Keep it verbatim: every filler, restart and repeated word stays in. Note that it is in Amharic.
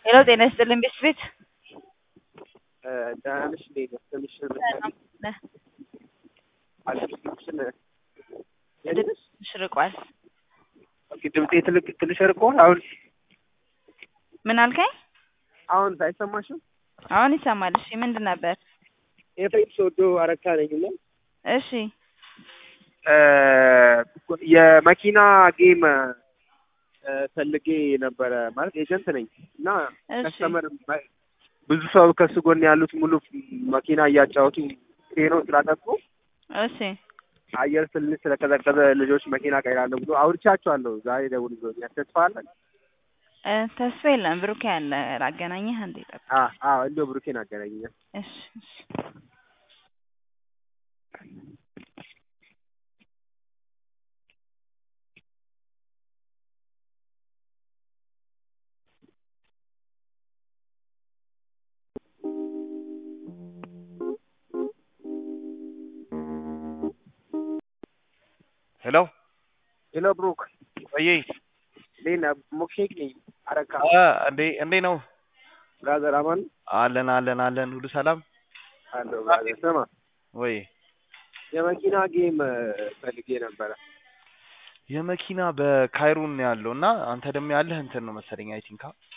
ሄሎ ጤና ይስጥልኝ ቤት ደህና ነሽ እንዴት ነሽ? ትንሽ ነህ? አልሽኝ ድምፅሽ ርቋል። ኦኬ ድምጼ ትልቅ ትንሽ ርቋል። አሁን ምን አልከኝ? አሁን አይሰማሽም? አሁን ይሰማል። እሺ ምንድን ነበር? ኤፍሬም ሶዶ አረካ ነኝ እና እሺ የመኪና ጌም ፈልጌ ነበረ ማለት ኤጀንት ነኝ እና ከስተመር ብዙ ሰው ከሱ ጎን ያሉት ሙሉ መኪና እያጫወቱ ቴኖ ስላጠፉ እሺ አየር ትንሽ ስለቀዘቀዘ ልጆች መኪና ቀይራለሁ ብሎ አውርቻቸዋለሁ። ዛሬ ደውልልኝ ተስፋ አለን እ ተስፋ የለም ብሩኬ አለ ላገናኝህ እንዴ? አ አዎ እንደው ብሩኬን አገናኘኝ። እሺ እሺ ሄሎ ሄሎ ብሩክ ወይ ሌና ሞክሼክ ነኝ አረካ አ እንዴ እንዴ ነው ብራዘር አማን አለን አለን አለን ሁሉ ሰላም አሎ ብራዘር ስማ ወይ የመኪና ጌም ፈልጌ ነበረ። የመኪና በካይሩን ያለው እና አንተ ደግሞ ያለህ እንትን ነው መሰለኝ አይ ቲንክ